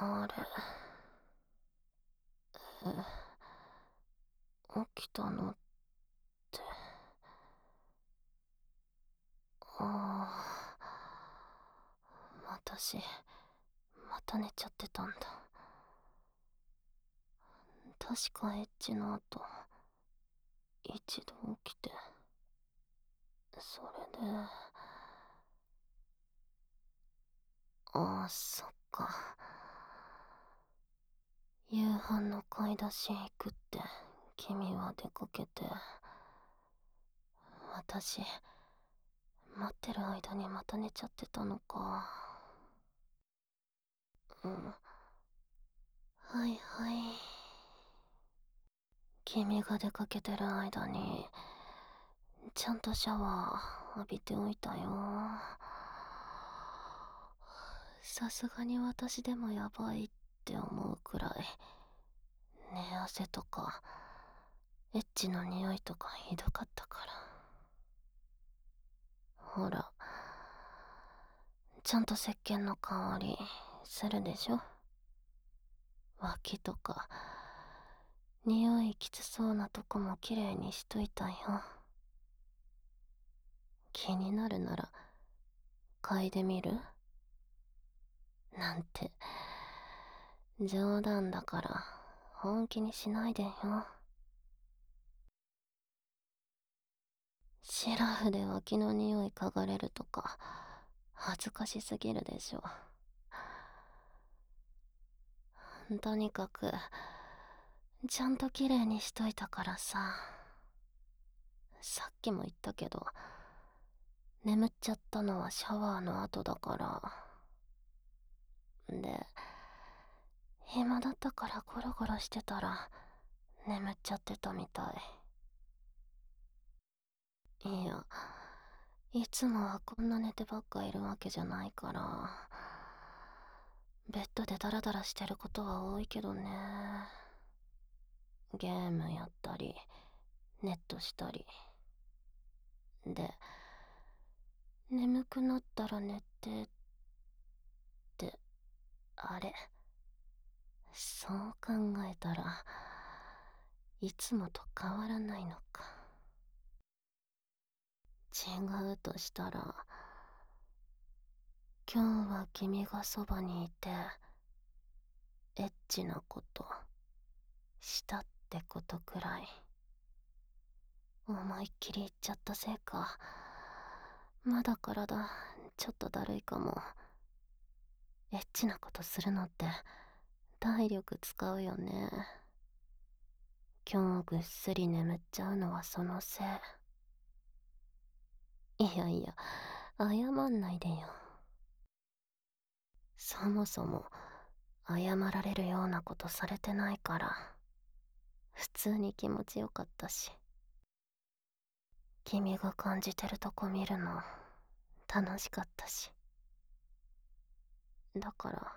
あれ、起きたのって。ああ、私、また寝ちゃってたんだ。確かエッチの後、一度起きて、それで、ああ、そっか。夕飯の買い出し行くって、君は出かけて、私、待ってる間にまた寝ちゃってたのか。うん。はいはい。君が出かけてる間に、ちゃんとシャワー浴びておいたよ。さすがに私でもやばいって思うくらい、寝汗とか、エッチの匂いとかひどかったから。ほら、ちゃんと石鹸の香りするでしょ。脇とか、匂いきつそうなとこもきれいにしといたよ。気になるなら、嗅いでみるなんて、冗談だから、本気にしないでよ。シラフで脇の匂い嗅がれるとか、恥ずかしすぎるでしょ。とにかく、ちゃんと綺麗にしといたからさ。さっきも言ったけど、眠っちゃったのはシャワーの後だから。で、暇だったからゴロゴロしてたら、眠っちゃってたみたい。いや、いつもはこんな寝てばっかいるわけじゃないから、ベッドでダラダラしてることは多いけどね。ゲームやったり、ネットしたり。で、眠くなったら寝てって、あれ。そう考えたら、いつもと変わらないのか。違うとしたら、今日は君がそばにいて、エッチなことしたってことくらい思いっきり言っちゃったせいか。まだ体ちょっとだるいかも。エッチなことするのって体力使うよね。今日ぐっすり眠っちゃうのはそのせい。いやいや、謝んないでよ。そもそも謝られるようなことされてないから、普通に気持ちよかったし。君が感じてるとこ見るの楽しかったし。だから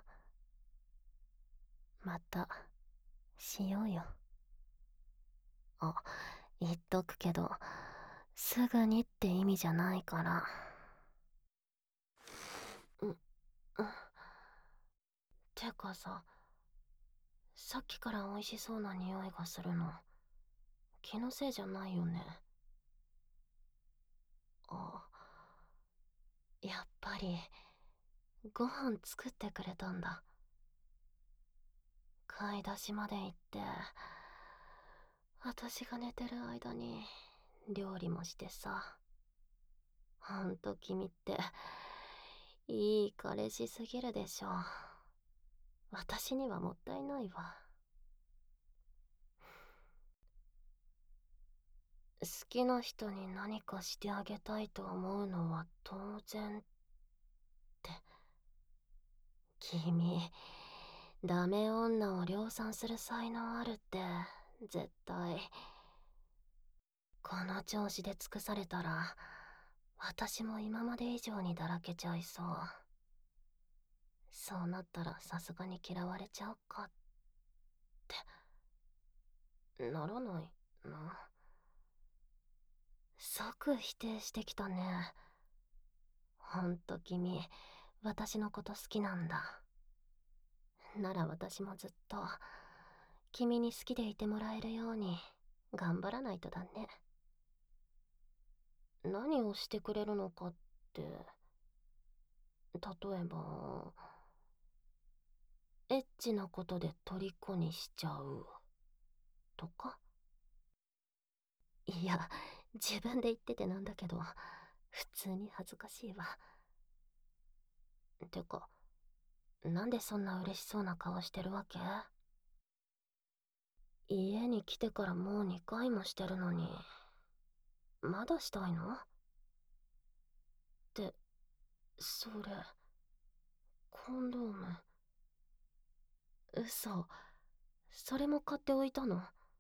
またしようよ。あ、言っとくけど、すぐにって意味じゃないから。うん、うん。てかさっきから美味しそうな匂いがするの気のせいじゃないよね。あ、やっぱりご飯作ってくれたんだ。買い出しまで行って私が寝てる間に料理もしてさ。ほんと君っていい彼氏すぎるでしょ。私にはもったいないわ。好きな人に何かしてあげたいと思うのは当然って。君、ダメ女を量産する才能あるって、絶対。この調子で尽くされたら、私も今まで以上にだらけちゃいそう。そうなったらさすがに嫌われちゃうかって。ならないな。即否定してきたね。ほんと君、私のこと好きなんだ。 なら私もずっと君に好きでいてもらえるように頑張らないとだね。何をしてくれるのかって、例えば、エッチなことで虜にしちゃうとか。いや、自分で言っててなんだけど、普通に恥ずかしいわ。てか、なんでそんな嬉しそうな顔してるわけ？家に来てからもう2回もしてるのに、まだしたいの？って、それ、コンドーム。嘘。それも買っておいたの？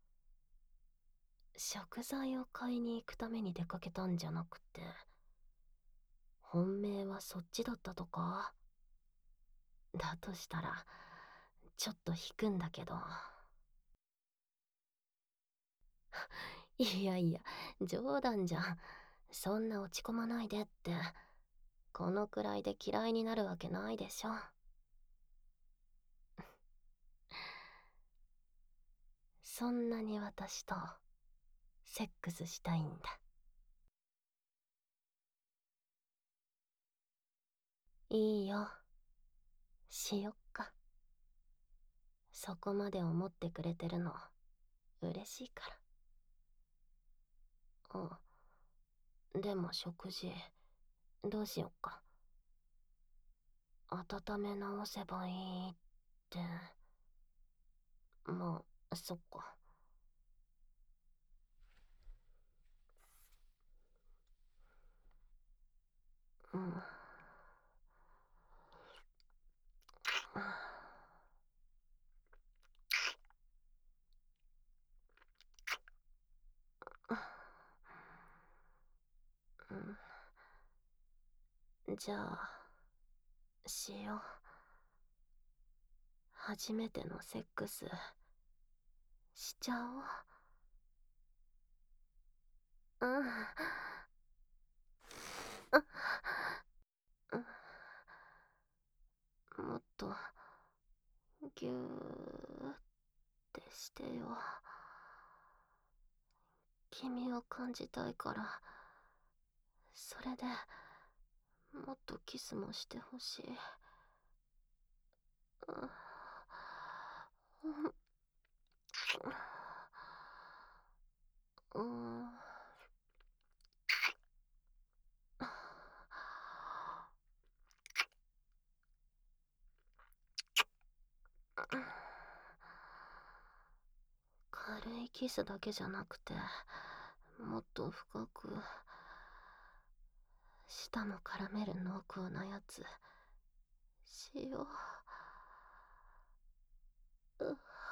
食材を買いに行くために出かけたんじゃなくて、本命はそっちだったとか？だとしたら、ちょっと引くんだけど。いやいや、冗談じゃん。そんな落ち込まないでって。このくらいで嫌いになるわけないでしょ。そんなに私とセックスしたいんだ。いいよ。しよっか。そこまで思ってくれてるの嬉しいから。でも食事どうしよっか。温め直せばいいって。まあ、そっか。うん。じゃあ、しよう。初めてのセックスしちゃおう。うん。もっとぎゅーってしてよ。君を感じたいから。それでもっとキスもしてほしい。うん。軽いキスだけじゃなくて、もっと深く、舌も絡める濃厚なやつしよう。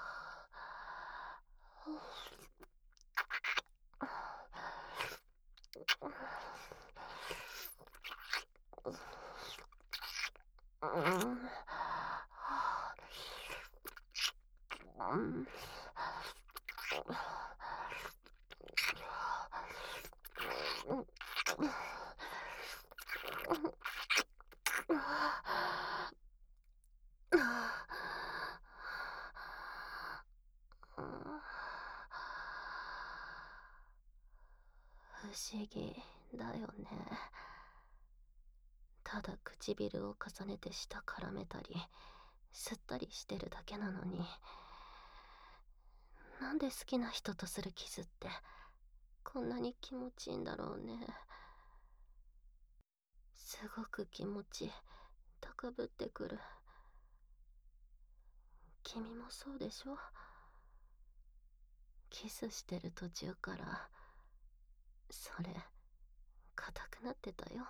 不思議だよね。ただ唇を重ねて舌絡めたり吸ったりしてるだけなのに、なんで好きな人とするキスってこんなに気持ちいいんだろうね。すごく気持ち高ぶってくる。君もそうでしょ？キスしてる途中からそれ硬くなってたよ。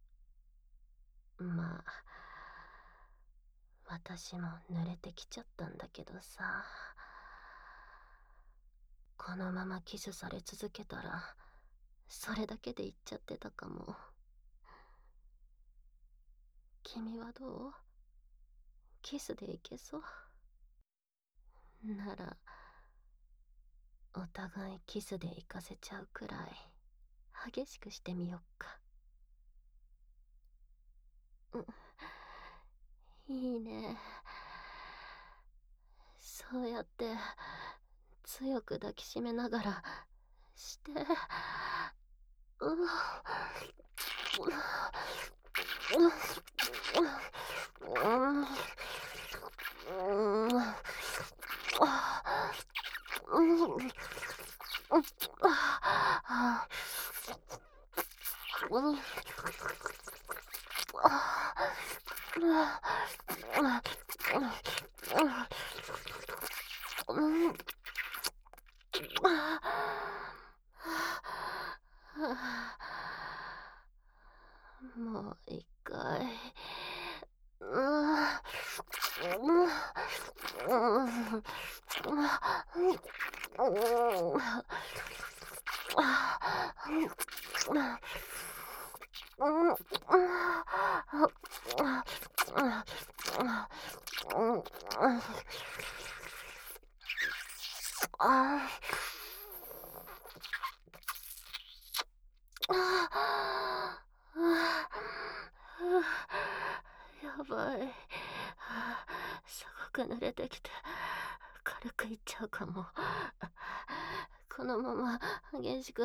まあ私も濡れてきちゃったんだけどさ。このままキスされ続けたらそれだけで言っちゃってたかも。君はどう？キスでいけそう？ならお互いキスで行かせちゃうくらい激しくしてみよっか。うん、いいね。 そうやって強く抱きしめながらして、ううもう一回。やばい。すごく濡れてきて、軽くいっちゃうかも。このまま激しく、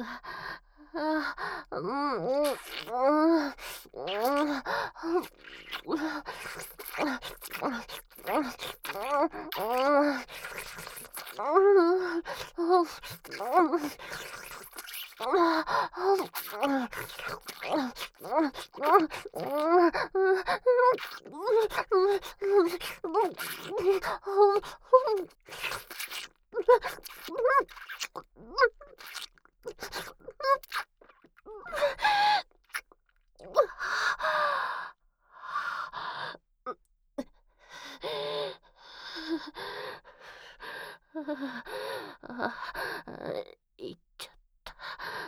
いっちゃった。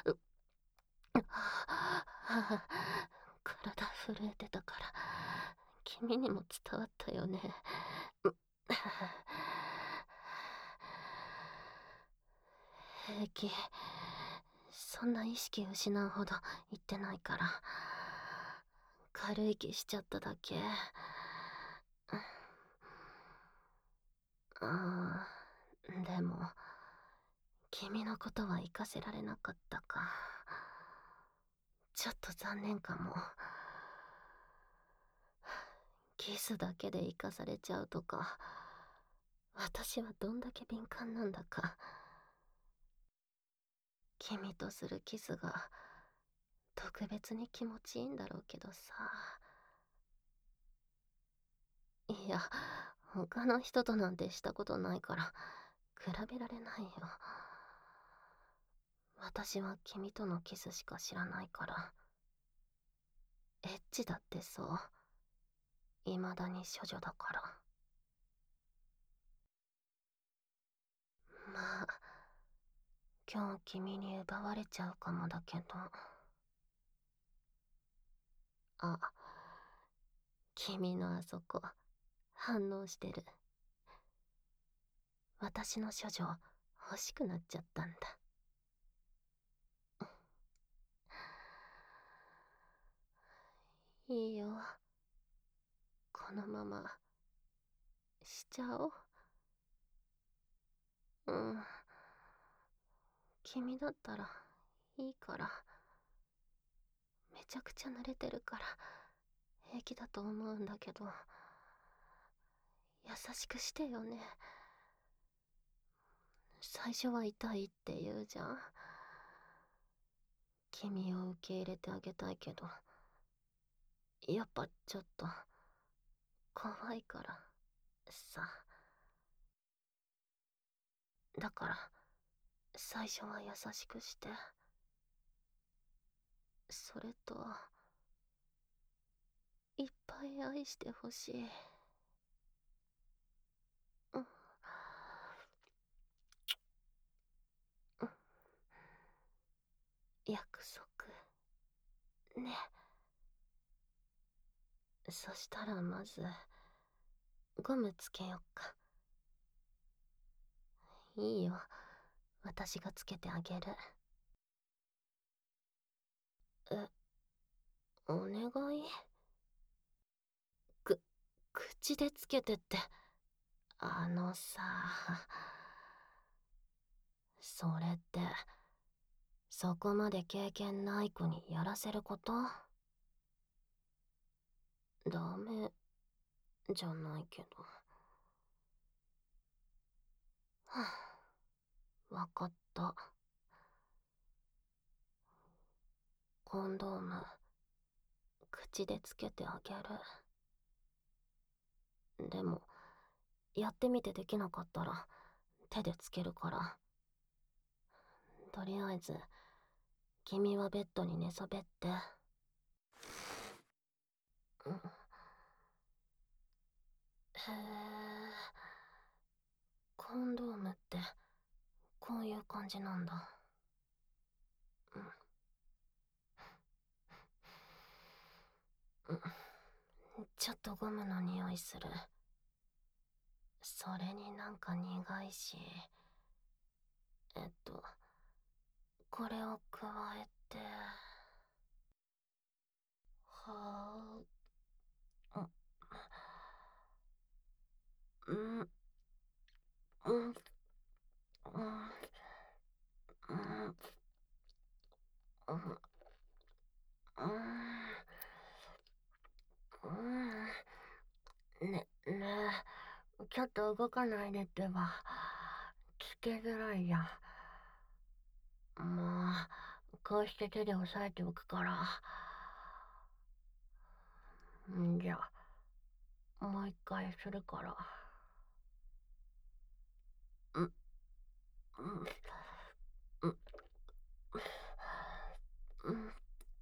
体震えてたから君にも伝わったよね。平気。そんな意識失うほど言ってないから。軽い気しちゃっただけ。でも君のことは生かせられなかったか。ちょっと残念かも。キスだけで生かされちゃうとか、私はどんだけ敏感なんだか。君とするキスが特別に気持ちいいんだろうけどさ。いや、他の人となんてしたことないから比べられないよ。私は君とのキスしか知らないから。エッチだってそう。未だに処女だから。まあ、今日君に奪われちゃうかもだけど。あ、君のあそこ、反応してる。私の処女、欲しくなっちゃったんだ。いいよ。このまま、しちゃおう。うん。君だったら、いいから。めちゃくちゃ濡れてるから、平気だと思うんだけど。優しくしてよね。最初は痛いって言うじゃん。君を受け入れてあげたいけど、やっぱちょっと怖いからさ。だから最初は優しくして、それといっぱい愛してほしい。うん、うん、約束ね。そしたらまずゴムつけよっか。いいよ、私がつけてあげる。え、お願い？口でつけてってあのさ、それって、そこまで経験ない子にやらせること？ダメじゃないけど。はあ、わかった。コンドーム、口でつけてあげる。でも、やってみてできなかったら、手でつけるから。とりあえず、君はベッドに寝そべって。うん、へえ、コンドームってこういう感じなんだ。うん、ちょっとゴムの匂いする。それになんか苦いし。えっと、これを加えて。はあ、うん、うん、うん、うん、うん、うん、うん、ねちょっと動かないでってば。つけづらいや。まあ、こうして手で押さえておくから。んじゃ、もう一回するから。うん、うん、うん、うん、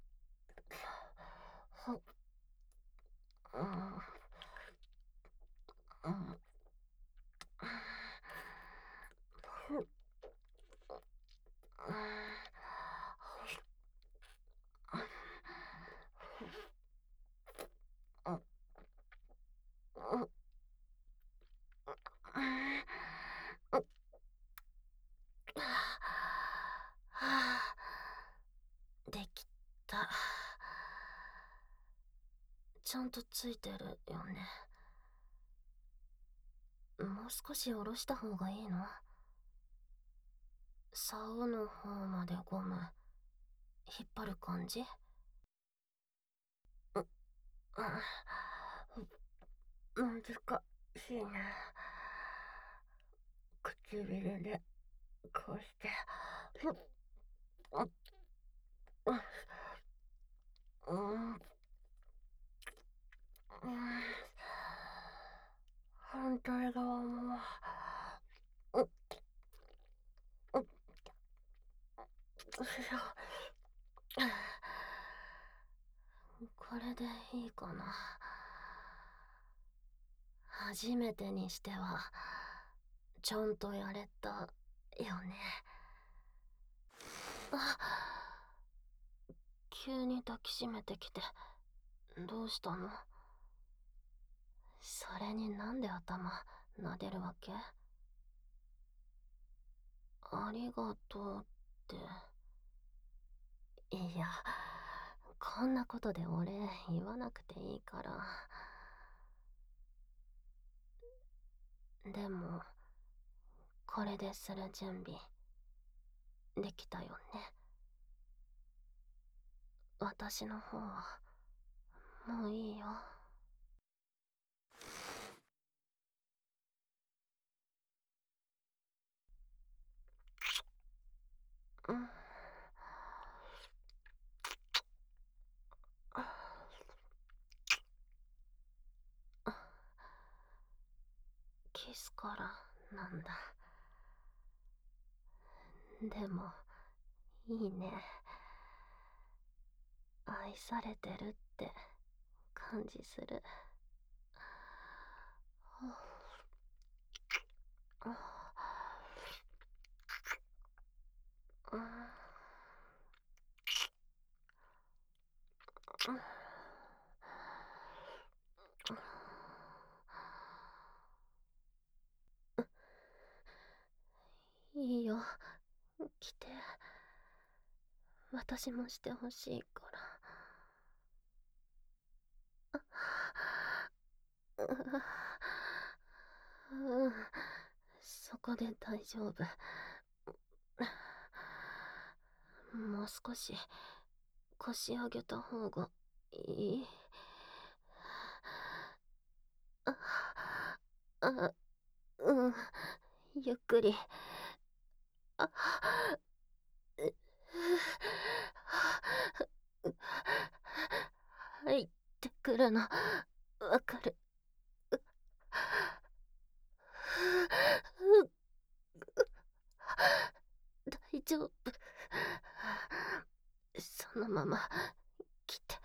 ほっ、うん、うん、ふっ、うん、うん、うん、できた。ちゃんとついてるよね。もう少し下ろした方がいいの？竿の方までゴム引っ張る感じ？う、難しいね。唇でこうしてふっ、うん、うん、反対側も、うん、うん、これでいいかな。初めてにしてはちゃんとやれたよね。あ、急に抱きしめてきてどうしたの？それになんで頭撫でるわけ？ありがとうって。いや、こんなことでお礼言わなくていいから。でも、これでする準備できたよね。私の方はもういいよ。うん、キスからなんだ。でもいいね。愛されてるって感じする。いいよ、来て。私もしてほしいから。 うん、そこで大丈夫。もう少し腰上げた方がいい。あ、あ、うん、ゆっくり。あ、う、入ってくるの、わかる。大丈夫。そのまま来て。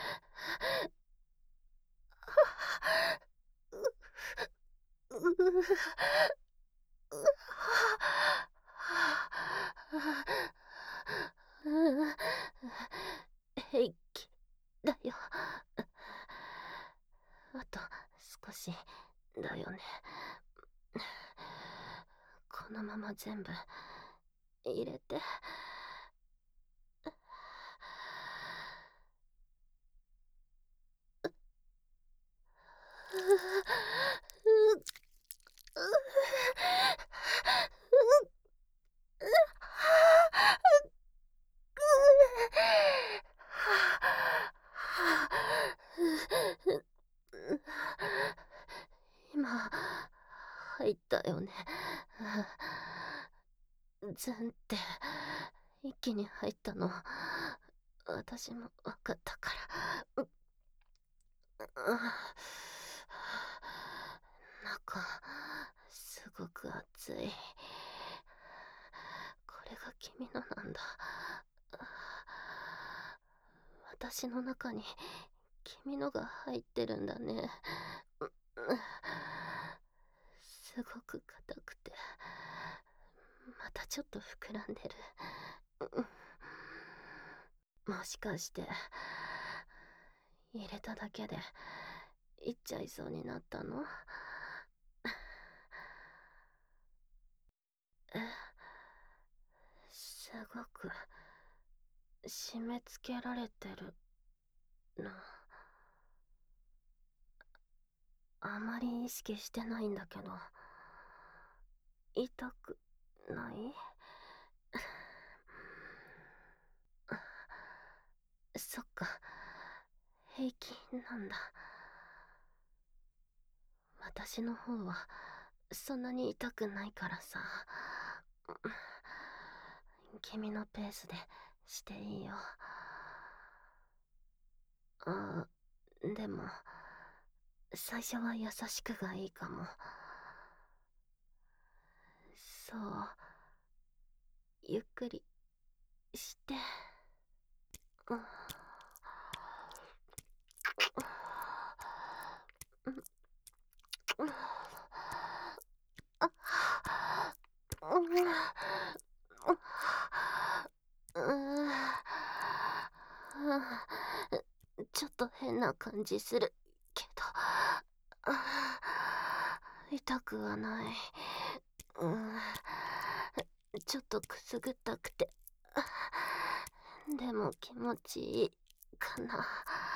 平気だよ。あと少しだよね。このまま全部入れて。今入ったよね。ズンって一気に入ったの私も分かったから。中すごく熱い。これが君のなんだ。私の中に君のが入ってるんだね。すごく硬くてまたちょっと膨らんでる。もしかして入れただけでいっちゃいそうになったの？え、すごく締め付けられてるな。あまり意識してないんだけど痛くない？そっか、平気なんだ。私の方はそんなに痛くないからさ。君のペースでしていいよ。あ、でも最初は優しくがいいかも。そう、ゆっくりして。うん、ちょっと変な感じするけど、痛くはない。ちょっとくすぐったくて、でも気持ちいいかな。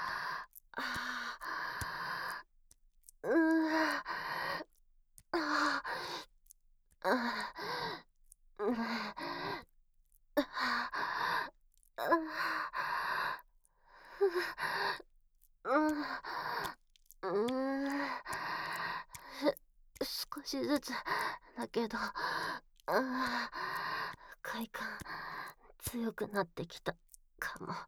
うーああうん少しずつだけど、快感強くなってきたかも。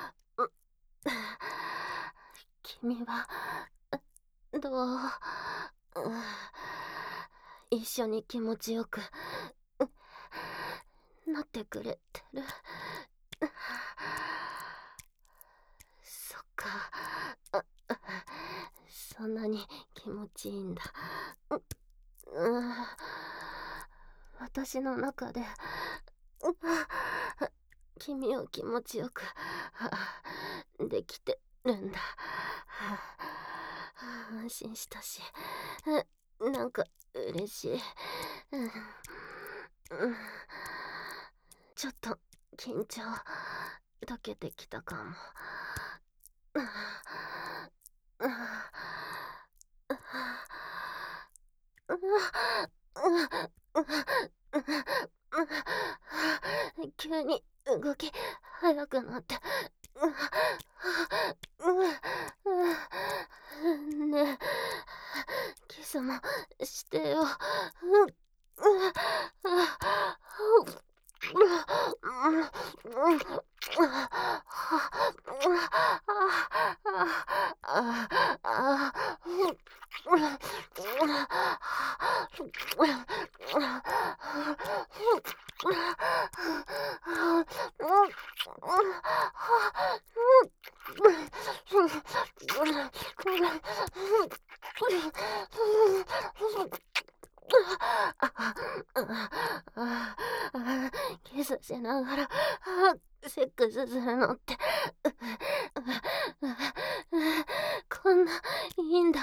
君はどう、一緒に気持ちよくなってくれてる？そっか、そんなに気持ちいいんだ。私の中で君を気持ちよくできてるんだ。安心したし、なんか嬉しい。ちょっと緊張解けてきたかも。 急に動き速くなって。ねえ、キスもしてよ。キスしながらセックスするのってこんないいんだ。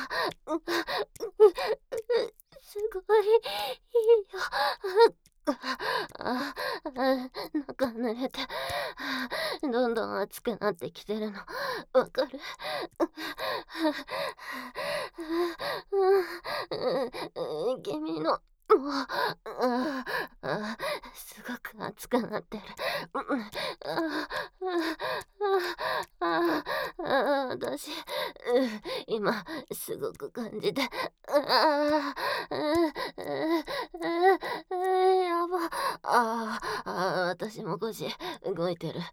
すごいいいよ。中濡れてどんどん熱くなってきてるのわかる？君のすごく熱くなってる。私、今すごく感じて。やば。私も腰動いてる。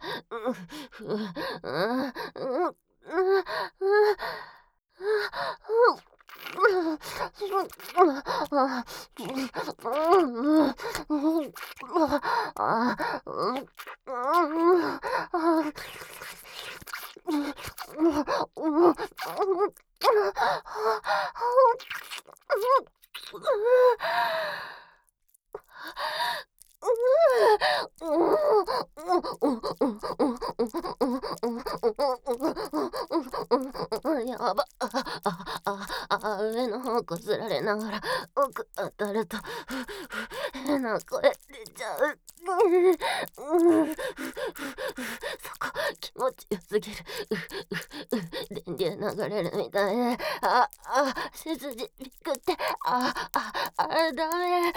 やば。上の方こすられながら奥当たると変な声出ちゃう。そこ気持ちよすぎる。電流流れるみたいで、背筋びっくって、ダメ。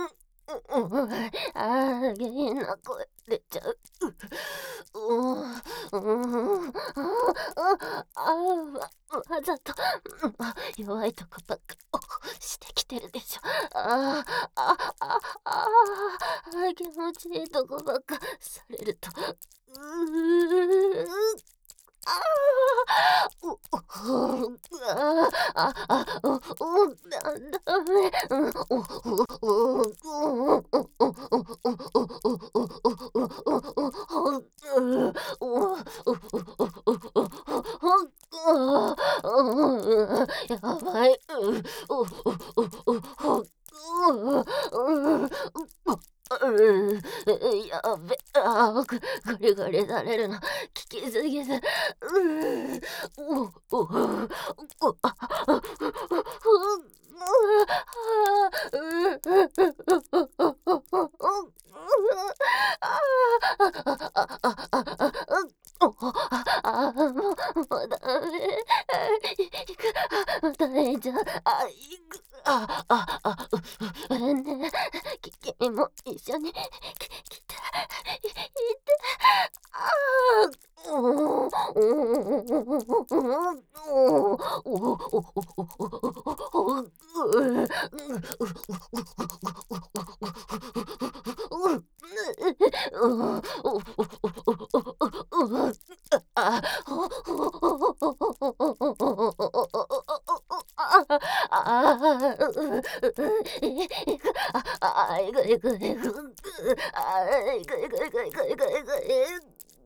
下品な声出ちゃう。わざと弱いとこばっかしてきてるでしょ。気持ちいいとこばっかされると。ダメ。やばい。やべ、ゴリゴリされるの効きすぎず、もうダメ。大丈夫。ねえ、君も一緒に来て、いて。いくいくいく。いくいくいくいくいくいくい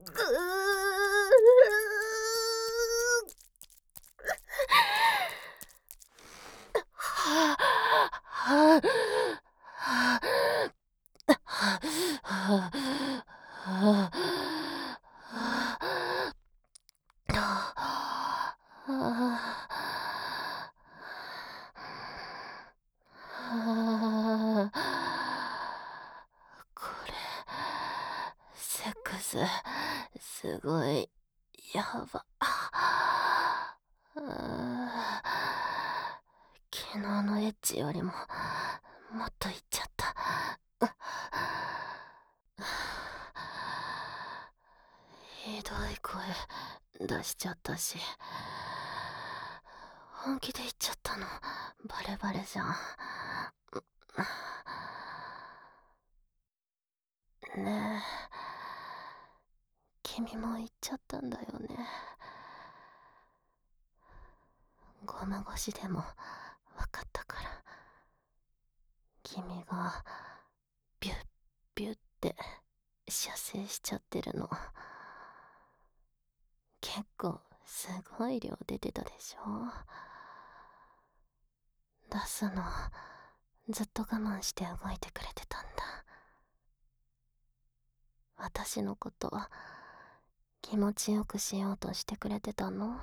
これセックスすごいやば。昨日のエッチよりももっと言っちゃった。ひどい声出しちゃったし、本気で言っちゃったのバレバレじゃん。ねえ、君も言っちゃったんだよね。ゴム越しでも分かったから。君がビュッビュッって射精しちゃってるの。結構すごい量出てたでしょ。出すのずっと我慢して動いてくれてたんだ。私のこと気持ちよくしようとしてくれてたの？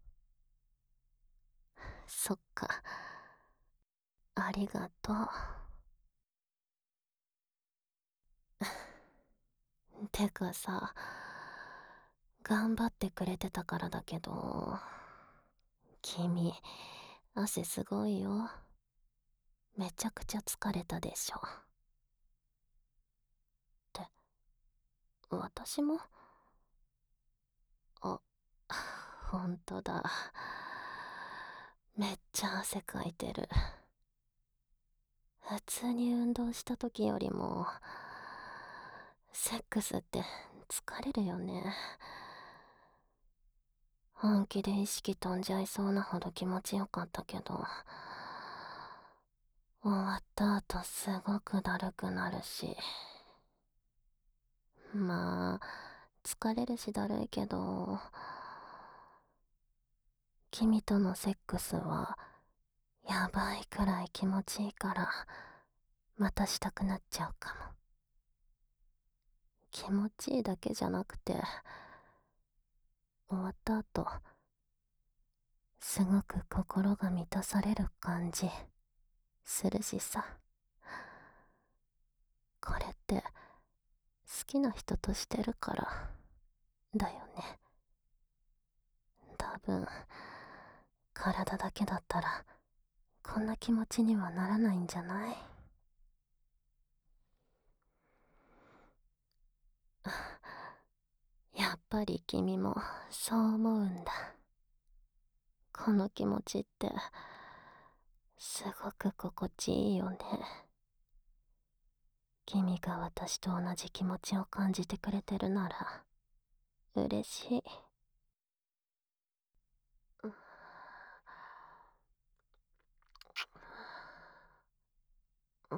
そっか、ありがとう。てかさ、頑張ってくれてたからだけど、君汗すごいよ。めちゃくちゃ疲れたでしょ。って私も？あ、ほんとだ。めっちゃ汗かいてる。普通に運動した時よりもセックスって疲れるよね。本気で意識飛んじゃいそうなほど気持ちよかったけど、終わった後すごくだるくなるし、まあ疲れるしだるいけど、君とのセックスはやばいくらい気持ちいいからまたしたくなっちゃうかも。気持ちいいだけじゃなくて、終わった後すごく心が満たされる感じするしさ。これって好きな人としてるからだよね。多分体だけだったらこんな気持ちにはならないんじゃない？やっぱり君もそう思うんだ。この気持ちってすごく心地いいよね。君が私と同じ気持ちを感じてくれてるなら嬉しい。うん、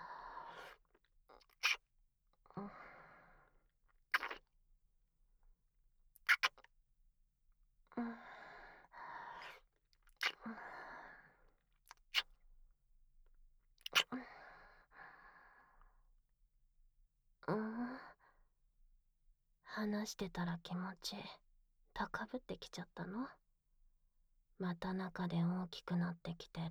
うん、うん。話してたら気持ち高ぶってきちゃったの？また中で大きくなってきて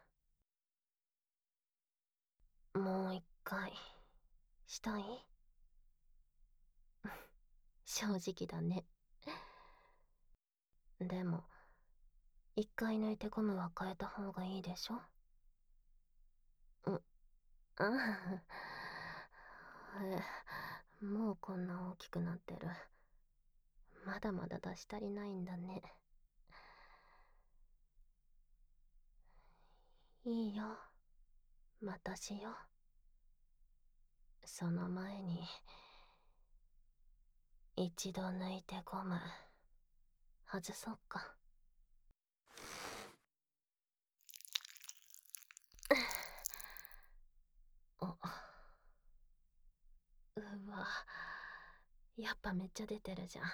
る。もう一回したい？正直だね。でも一回抜いてゴムは変えた方がいいでしょ？うん、ああ、もうこんな大きくなってる。まだまだ出し足りないんだね。いいよ、またしよう。その前に一度抜いてゴム外そうか。お、うわ、やっぱめっちゃ出てるじゃん。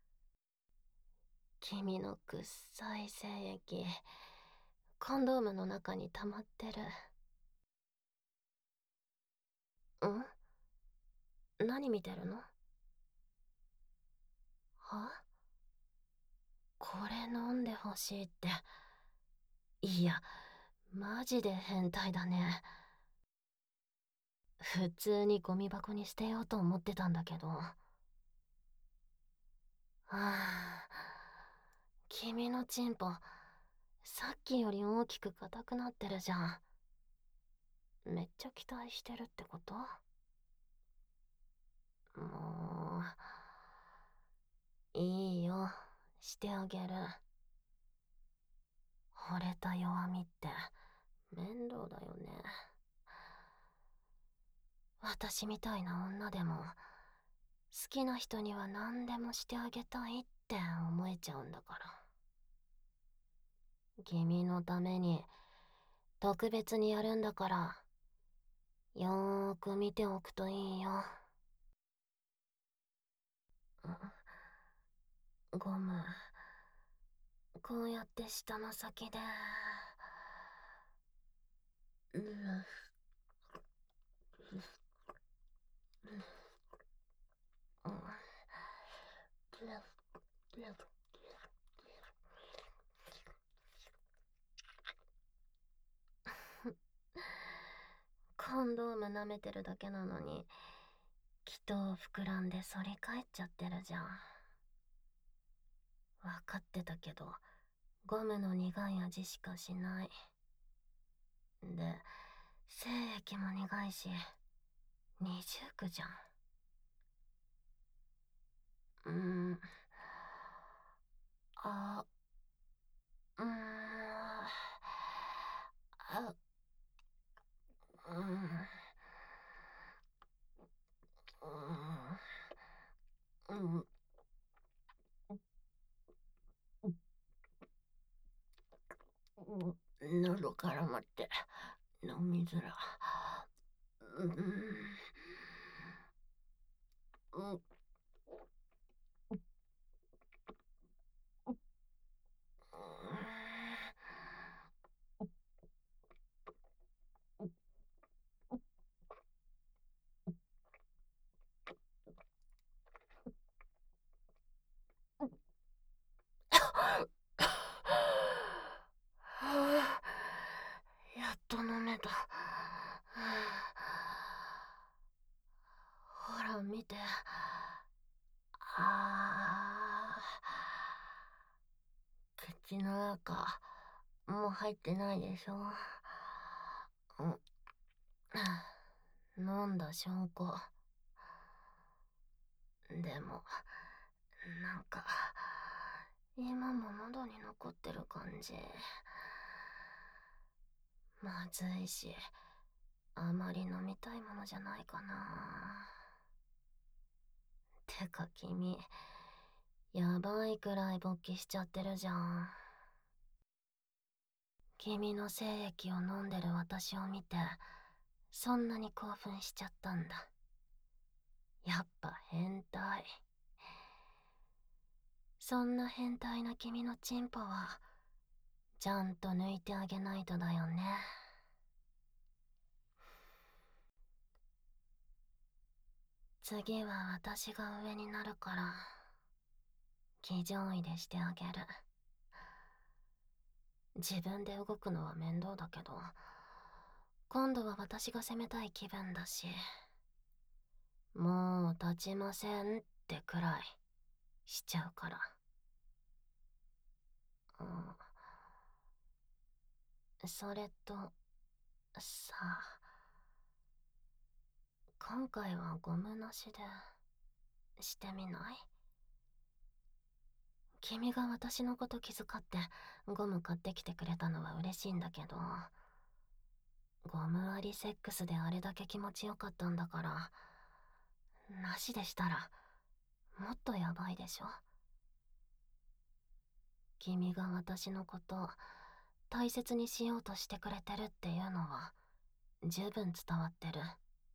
君のくっさい精液コンドームの中に溜まってる。何見てるの？は？これ飲んでほしいって。いや、マジで変態だね。普通にゴミ箱に捨てようと思ってたんだけど。はあ、君のチンポさっきより大きく硬くなってるじゃん。 めっちゃ期待してるってこと？もう、いいよ、してあげる。惚れた弱みって面倒だよね。私みたいな女でも好きな人には何でもしてあげたいって思えちゃうんだから。君のために特別にやるんだから、よーく見ておくといいよ。ゴム、こうやって下の先で、うん、コンドーム舐めてるだけなのに、気筒膨らんで反り返っちゃってるじゃん。分かってたけど、ゴムの苦い味しかしない。で、精液も苦いし、二重苦じゃん。あ、あ、うん、喉絡まって飲みづら。うん、うん、やっと飲めた。ほら見て。口の中もう入ってないでしょ。飲んだ証拠。でもなんか今も喉に残ってる感じ。まずいし、あまり飲みたいものじゃないかな。てか君、やばいくらい勃起しちゃってるじゃん。君の精液を飲んでる私を見て、そんなに興奮しちゃったんだ。やっぱ変態。そんな変態な君のチンポは、ちゃんと抜いてあげないとだよね。次は私が上になるから、騎乗位でしてあげる。自分で動くのは面倒だけど、今度は私が攻めたい気分だし、もう立ちませんってくらいしちゃうから。それとさ、今回はゴムなしでしてみない？君が私のこと気遣ってゴム買ってきてくれたのは嬉しいんだけど、ゴムありセックスであれだけ気持ちよかったんだから、なしでしたらもっとやばいでしょ。君が私のこと大切にしようとしてくれてるっていうのは十分伝わってる。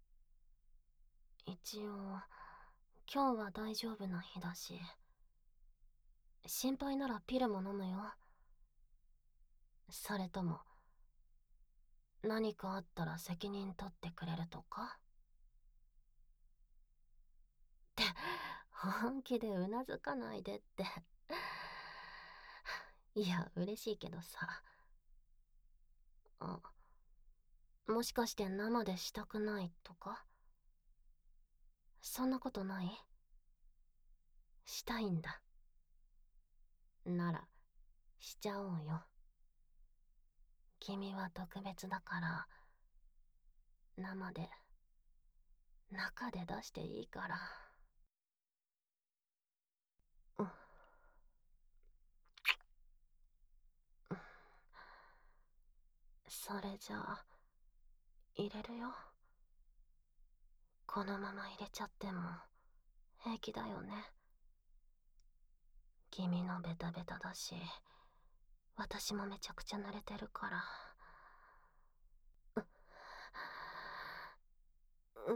一応今日は大丈夫な日だし、心配ならピルも飲むよ。それとも何かあったら責任取ってくれるとかって本気でうなずかないでっていや嬉しいけどさ。あ、もしかして生でしたくないとか？そんなことない？したいんだ。ならしちゃおうよ。君は特別だから生で中で出していいから。うん、それじゃあ入れるよ。このまま入れちゃっても平気だよね。君のベタベタだし、私もめちゃくちゃ慣れてるから。う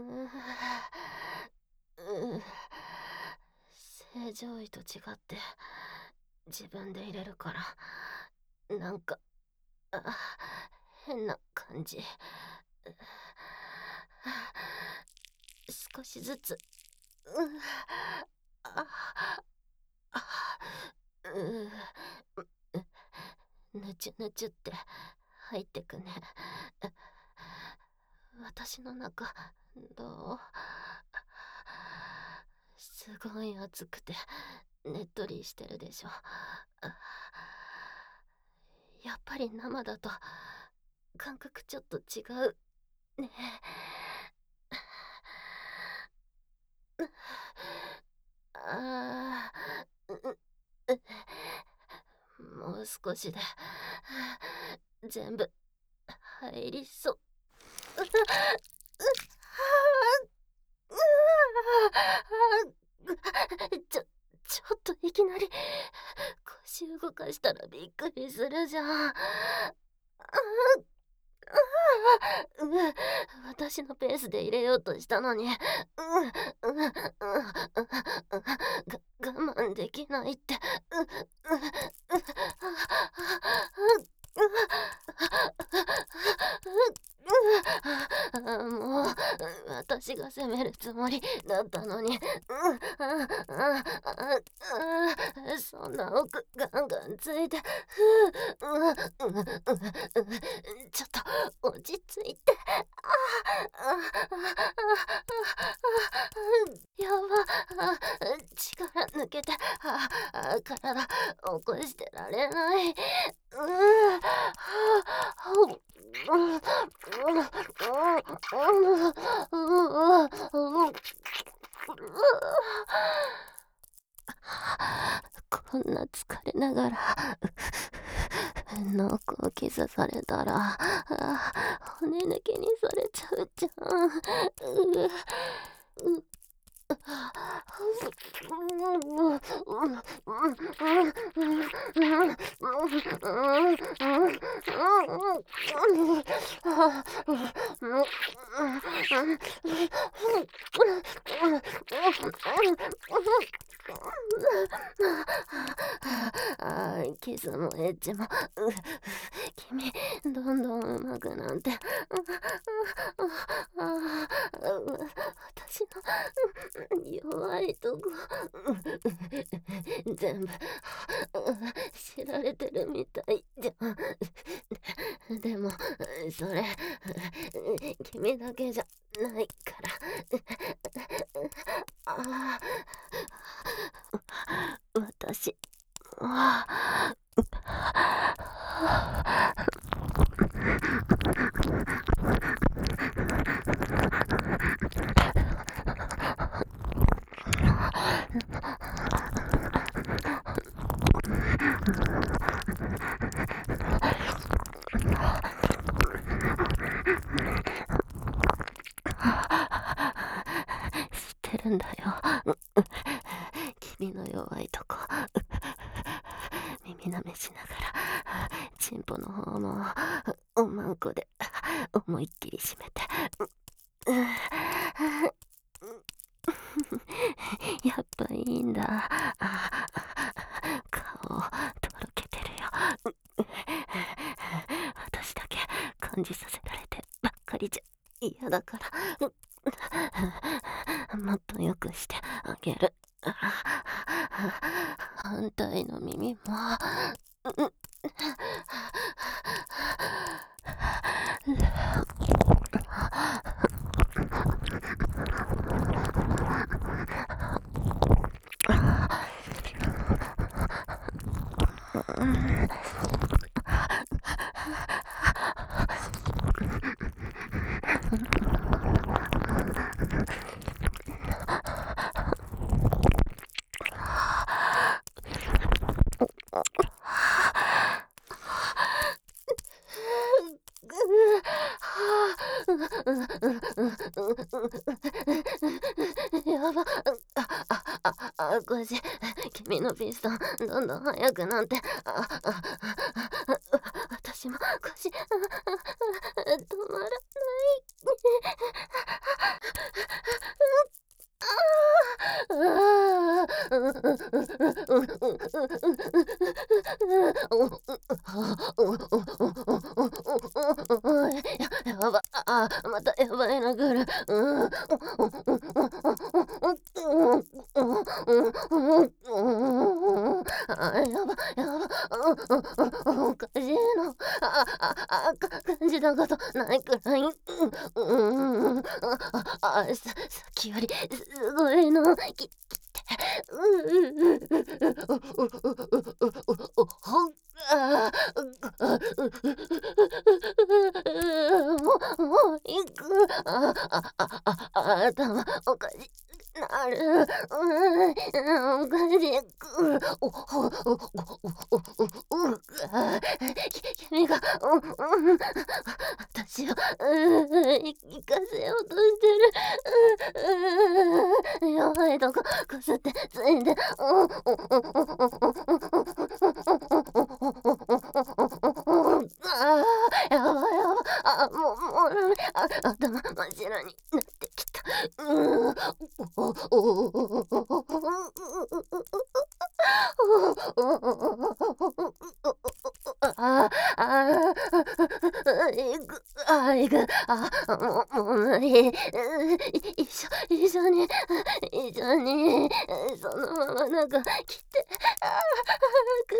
う正常位と違って自分で入れるから、なんか変な感じ。少しずつああぬちゅぬちゅって入ってくね。私の中どう？すごい熱くてねっとりしてるでしょ。やっぱり生だと感覚ちょっと違うね。あもう少しで全部入りそう。ちょっといきなり腰動かしたらびっくりするじゃん。私のペースで入れようとしたのに、我慢できないって。もう私が責めるつもりだったのに、そんな奥ガンガンついて、ちょっと落ち着いて。やば、力抜けて体起こしてられない。こんな疲れながら脳を刻されたら骨抜きにされちゃうじゃん。傷もエッジも君どんどん上手くなって、私の弱いとこ全部知られてるみたいじゃん。でもそれ君だけじゃないから私知ってるんだよ、君の弱いとこ。耳舐めしながらチンポの方もおまんこで思いっきり締めて、やっぱいいんだ。顔とろけてるよ。私だけ感じさせられてばっかりじゃ嫌だから、もっとよくしてあげる。反対の耳もやば。腰。君のピストン、どんどん速くなって。私も腰、止まらない。やば、またやばいの来る。やば、やば、おかしいの。感じたことないくらい。さっきよりすごいの。もう行く。頭おかしくなる。おかしく。君が、私を、行かせようとしてる。弱いとここすってついて、やばいやばい、もうダメ、頭真っ白になってきた。ああ、行く、行く、もう無理。一緒に、そのままなんか来て、来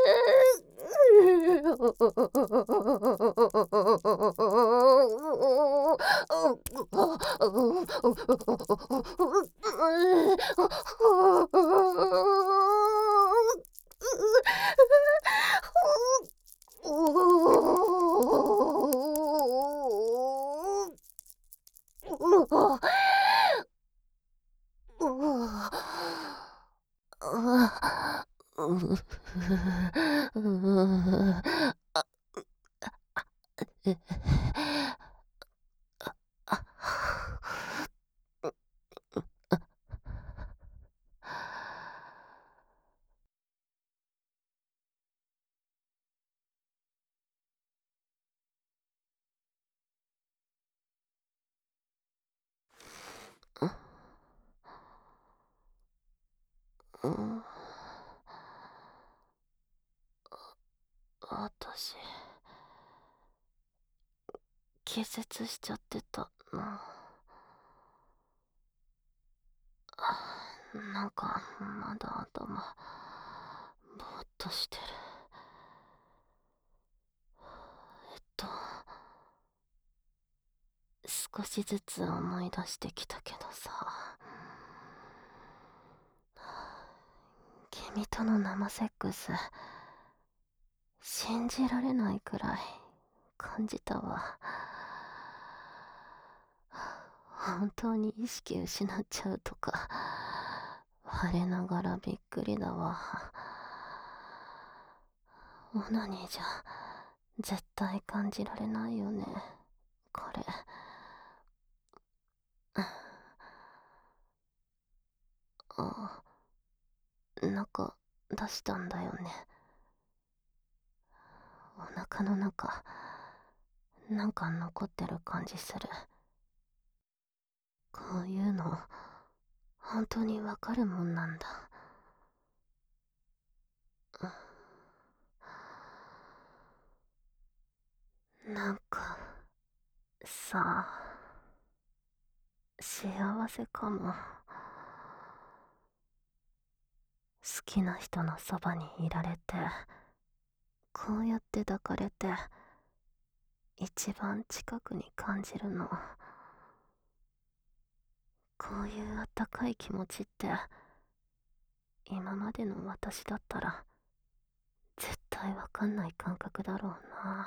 私、気絶しちゃってたな。なんか、まだ頭、ぼーっとしてる。少しずつ思い出してきたけどさ。君との生セックス、信じられないくらい感じたわ。本当に意識失っちゃうとか、我ながらびっくりだわ。オナニーじゃ絶対感じられないよね、これ。中出したんだよね。お腹の中、なんか残ってる感じする。こういうの、本当にわかるもんなんだ。なんか、さあ、幸せかも。好きな人のそばにいられて、こうやって抱かれて、一番近くに感じるの。こういうあったかい気持ちって、今までの私だったら、絶対わかんない感覚だろうな。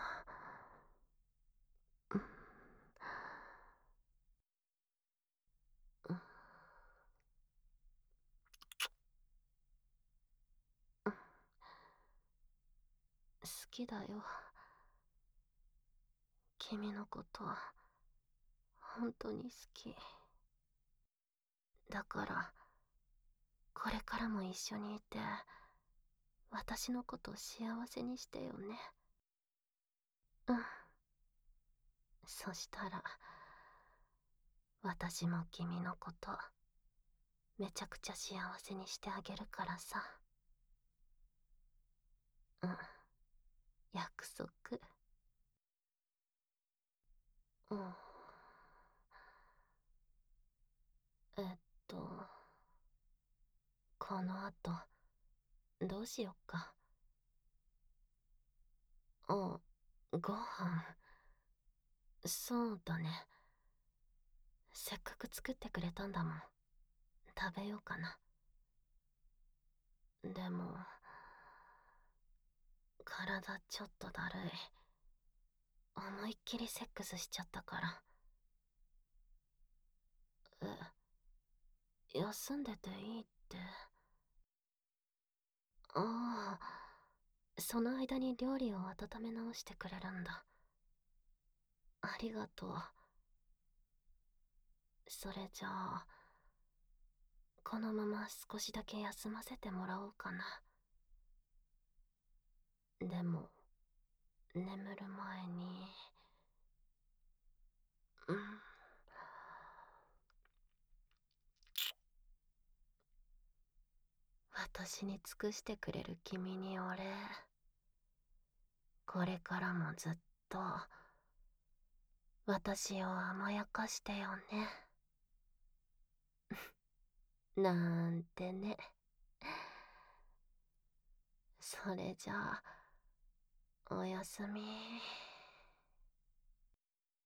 好きだよ。君のことは。 本当に好き。だから、これからも一緒にいて、私のことを幸せにしてよね。うん。そしたら、私も君のこと、めちゃくちゃ幸せにしてあげるからさ。うん。約束。うん。えっと、この後、どうしよっか。あ、ご飯。そうだね。せっかく作ってくれたんだもん。食べようかな。でも、体ちょっとだるい。思いっきりセックスしちゃったから。休んでていいって。ああ、その間に料理を温め直してくれるんだ。ありがとう。それじゃあ、このまま少しだけ休ませてもらおうかな。でも、眠る前に、うん。私に尽くしてくれる君にお礼。これからもずっと、私を甘やかしてよね。なんてね。それじゃあ、おやすみ。